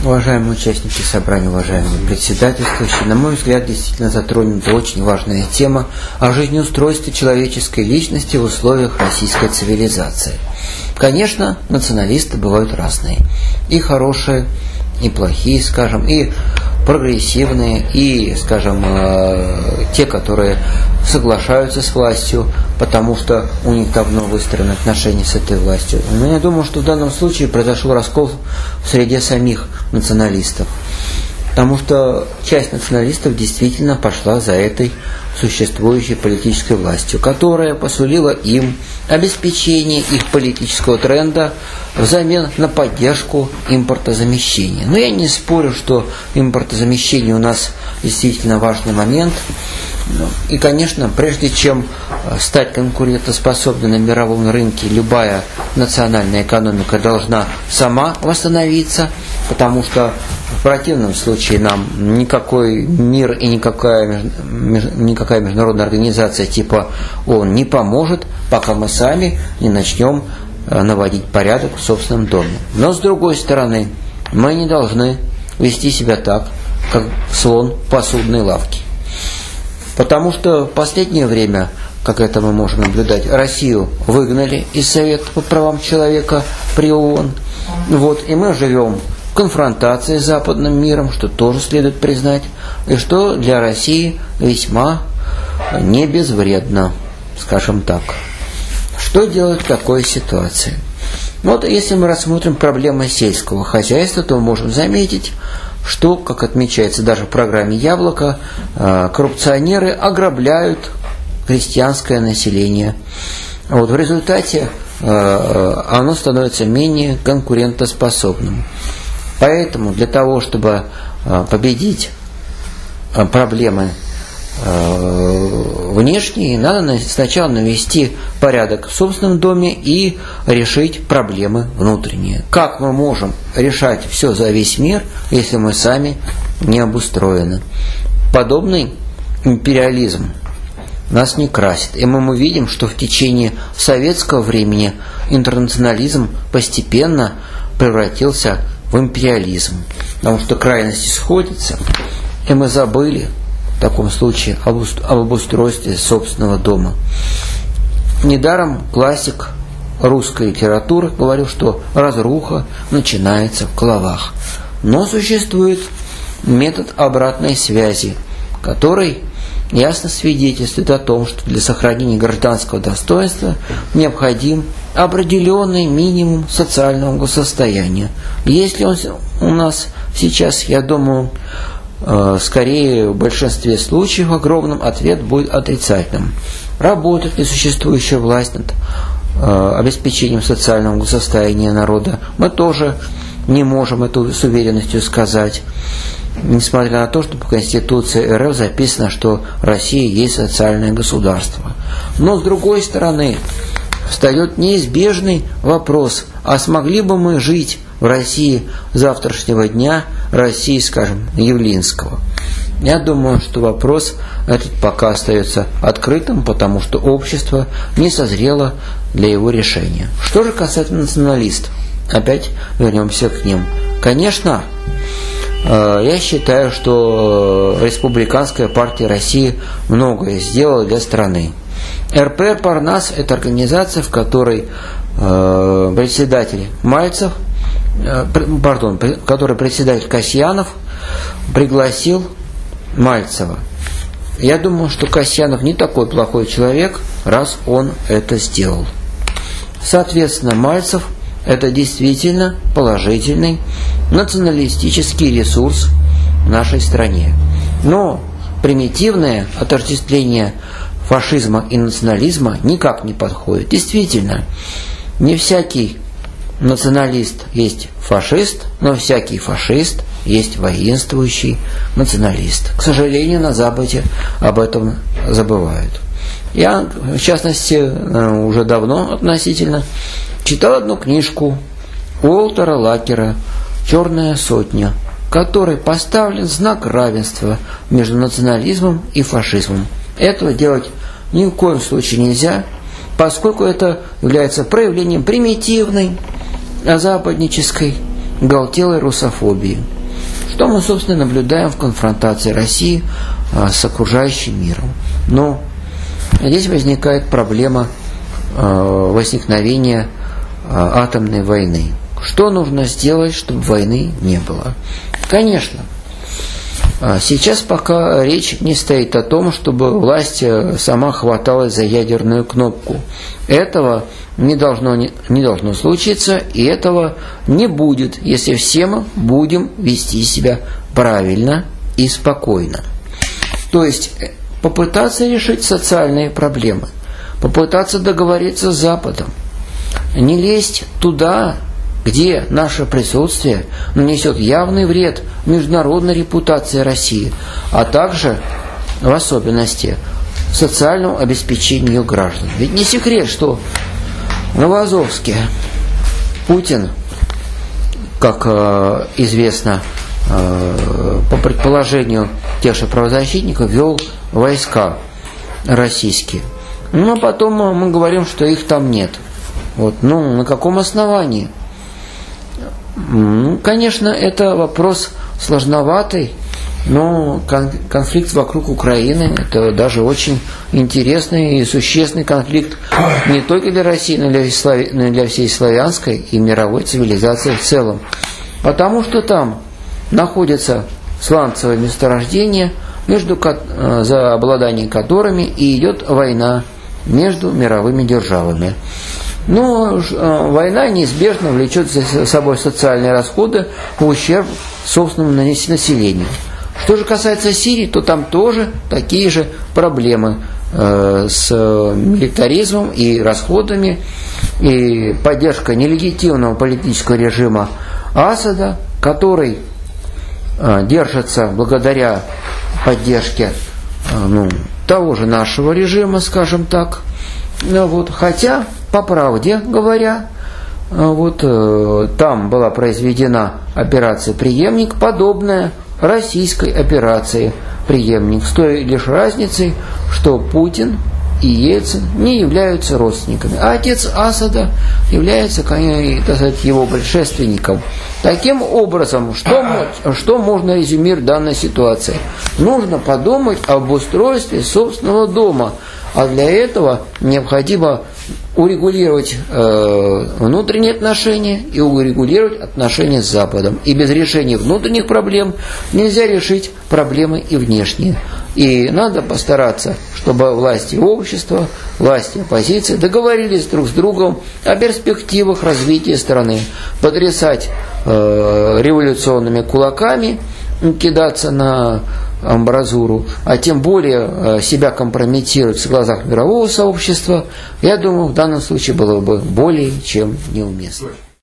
Уважаемые участники собрания, уважаемые председательствующие, на мой взгляд, действительно затронута очень важная тема о жизнеустройстве человеческой личности в условиях российской цивилизации. Конечно, националисты бывают разные. И хорошие, и плохие, скажем, и прогрессивные, и, скажем, те, которые соглашаются с властью, потому что у них давно выстроены отношения с этой властью. Но я думаю, что в данном случае произошел раскол в среде самих националистов. Потому что часть националистов действительно пошла за этой существующей политической властью, которая посулила им обеспечение их политического тренда взамен на поддержку импортозамещения. Но я не спорю, что импортозамещение у нас действительно важный момент. И, конечно, прежде чем стать конкурентоспособной на мировом рынке, любая национальная экономика должна сама восстановиться, потому что в противном случае нам никакой мир и никакая международная организация типа ООН не поможет, пока мы сами не начнем наводить порядок в собственном доме. Но, с другой стороны, мы не должны вести себя так, как слон в посудной лавке. Потому что в последнее время, как это мы можем наблюдать, Россию выгнали из Совета по правам человека при ООН. И мы живем в конфронтации с западным миром, что тоже следует признать, и что для России весьма не безвредно, скажем так. Что делать в такой ситуации? Если мы рассмотрим проблемы сельского хозяйства, то мы можем заметить, что, как отмечается даже в программе «Яблоко», коррупционеры ограбляют крестьянское население. В результате оно становится менее конкурентоспособным. Поэтому для того, чтобы победить проблемы внешние, надо сначала навести порядок в собственном доме и решить проблемы внутренние. Как мы можем решать все за весь мир, если мы сами не обустроены? Подобный империализм нас не красит. И мы видим, что в течение советского времени интернационализм постепенно превратился в империализм. Потому что крайности сходятся, и мы забыли в таком случае об обустройстве собственного дома. Недаром классик русской литературы говорил, что разруха начинается в головах. Но существует метод обратной связи, который ясно свидетельствует о том, что для сохранения гражданского достоинства необходим определенный минимум социального благосостояния. Если он у нас сейчас, я думаю, скорее в большинстве случаев, в огромном, ответ будет отрицательным. Работает ли существующая власть над обеспечением социального благосостояния народа, мы тоже не можем это с уверенностью сказать. Несмотря на то, что по Конституции РФ записано, что Россия есть социальное государство. Но с другой стороны, встает неизбежный вопрос, а смогли бы мы жить в России завтрашнего дня, России, скажем, Явлинского? Я думаю, что вопрос этот пока остается открытым, потому что общество не созрело для его решения. Что же касается националистов, опять вернемся к ним. Конечно, я считаю, что Республиканская партия России многое сделала для страны. РПР «Парнас» – это организация, в которой председатель Касьянов пригласил Мальцева. Я думаю, что Касьянов не такой плохой человек, раз он это сделал. Соответственно, Мальцев – это действительно положительный националистический ресурс в нашей стране. Но примитивное отождествление фашизма и национализма никак не подходит. Действительно, не всякий националист есть фашист, но всякий фашист есть воинствующий националист. К сожалению, на Западе об этом забывают. Я, в частности, уже давно относительно читал одну книжку Уолтера Лакера «Черная сотня», в которой поставлен знак равенства между национализмом и фашизмом. Этого делать ни в коем случае нельзя, поскольку это является проявлением примитивной западнической оголтелой русофобии, что мы, собственно, наблюдаем в конфронтации России с окружающим миром. Но здесь возникает проблема возникновения атомной войны. Что нужно сделать, чтобы войны не было? Конечно, сейчас пока речь не стоит о том, чтобы власть сама хваталась за ядерную кнопку. Этого не должно случиться, и этого не будет, если все мы будем вести себя правильно и спокойно. То есть попытаться решить социальные проблемы, попытаться договориться с Западом, не лезть туда, где наше присутствие нанесет явный вред международной репутации России, а также, в особенности, социальному обеспечению ее граждан. Ведь не секрет, что в Новоазовске Путин, как известно, по предположению тех же правозащитников, вел войска российские. Но потом мы говорим, что их там нет. На каком основании? Конечно, это вопрос сложноватый, но конфликт вокруг Украины – это даже очень интересный и существенный конфликт не только для России, но и для всей славянской и мировой цивилизации в целом. Потому что там находятся сланцевые месторождения, за обладание которыми и идет война между мировыми державами. Но война неизбежно влечет за собой социальные расходы в ущерб собственному населению. Что же касается Сирии, то там тоже такие же проблемы с милитаризмом и расходами, и поддержка нелегитимного политического режима Асада, который держится благодаря поддержке того же нашего режима, скажем так. Хотя, по правде говоря, там была произведена операция «Преемник», подобная российской операции «Преемник», с той лишь разницей, что Путин и Ельцин не являются родственниками, а отец Асада является, так сказать, его предшественником. Таким образом, что можно резюмировать в данной ситуации? Нужно подумать об устройстве собственного дома, а для этого необходимо урегулировать внутренние отношения и урегулировать отношения с Западом. И без решения внутренних проблем нельзя решить проблемы и внешние. И надо постараться, чтобы власти общества, власти оппозиции договорились друг с другом о перспективах развития страны. Потрясать революционными кулаками, кидаться на амбразуру, а тем более себя компрометировать в глазах мирового сообщества, я думаю, в данном случае было бы более чем неуместно.